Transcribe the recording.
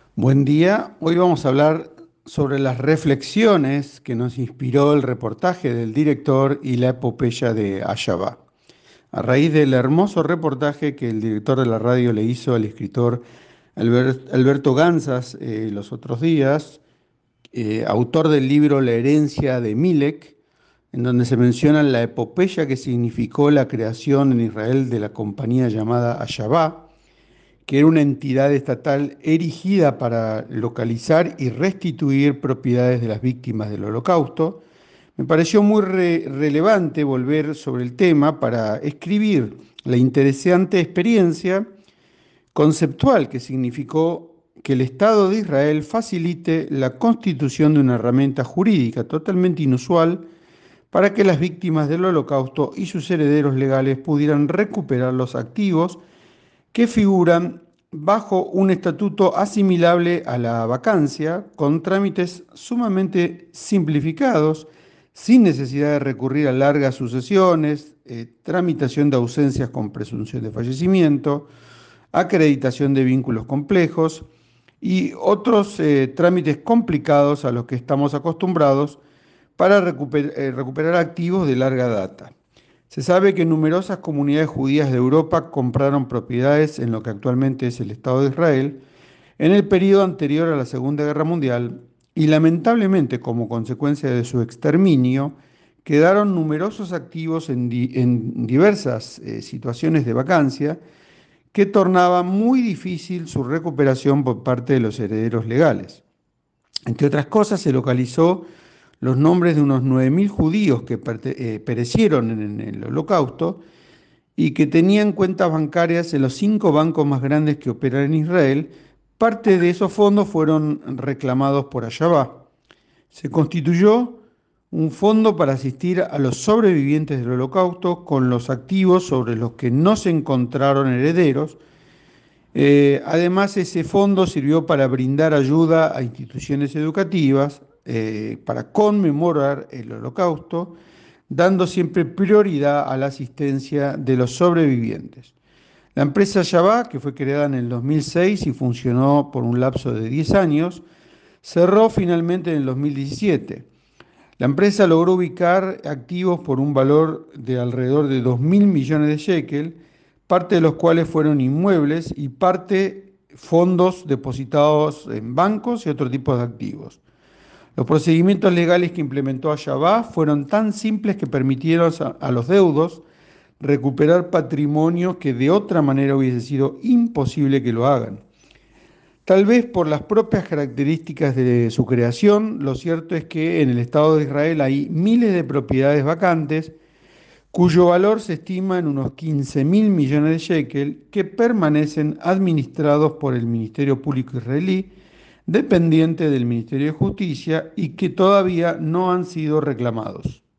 Buen día. Hoy vamos a hablar sobre las reflexiones que nos inspiró el reportaje del director y la epopeya de Ayaba. A raíz del hermoso reportaje que el director de la radio le hizo al escritor Alberto Ganzas los otros días, autor del libro La herencia de Milek, en donde se menciona la epopeya que significó la creación en Israel de la compañía llamada Ayaba, que era una entidad estatal erigida para localizar y restituir propiedades de las víctimas del Holocausto. Me pareció muy relevante volver sobre el tema para escribir la interesante experiencia conceptual que significó que el Estado de Israel facilite la constitución de una herramienta jurídica totalmente inusual para que las víctimas del Holocausto y sus herederos legales pudieran recuperar los activos que figuran bajo un estatuto asimilable a la vacancia, con trámites sumamente simplificados, sin necesidad de recurrir a largas sucesiones, tramitación de ausencias con presunción de fallecimiento, acreditación de vínculos complejos y otros trámites complicados a los que estamos acostumbrados para recuperar activos de larga data. Se sabe que numerosas comunidades judías de Europa compraron propiedades en lo que actualmente es el Estado de Israel en el periodo anterior a la Segunda Guerra Mundial y lamentablemente como consecuencia de su exterminio quedaron numerosos activos en diversas situaciones de vacancia que tornaba muy difícil su recuperación por parte de los herederos legales. Entre otras cosas, se localizó los nombres de unos 9.000 judíos que perecieron en el Holocausto y que tenían cuentas bancarias en los 5 bancos más grandes que operan en Israel. Parte de esos fondos fueron reclamados por Ayabá. Se constituyó un fondo para asistir a los sobrevivientes del Holocausto con los activos sobre los que no se encontraron herederos. Además, ese fondo sirvió para brindar ayuda a instituciones educativas, para conmemorar el Holocausto, dando siempre prioridad a la asistencia de los sobrevivientes. La empresa Yabá, que fue creada en el 2006 y funcionó por un lapso de 10 años, cerró finalmente en el 2017. La empresa logró ubicar activos por un valor de alrededor de 2.000 millones de shekel, parte de los cuales fueron inmuebles y parte fondos depositados en bancos y otro tipo de activos. Los procedimientos legales que implementó Ayabá fueron tan simples que permitieron a los deudos recuperar patrimonio que de otra manera hubiese sido imposible que lo hagan. Tal vez por las propias características de su creación, lo cierto es que en el Estado de Israel hay miles de propiedades vacantes cuyo valor se estima en unos 15.000 millones de shekel que permanecen administrados por el Ministerio Público israelí, dependiente del Ministerio de Justicia y que todavía no han sido reclamados.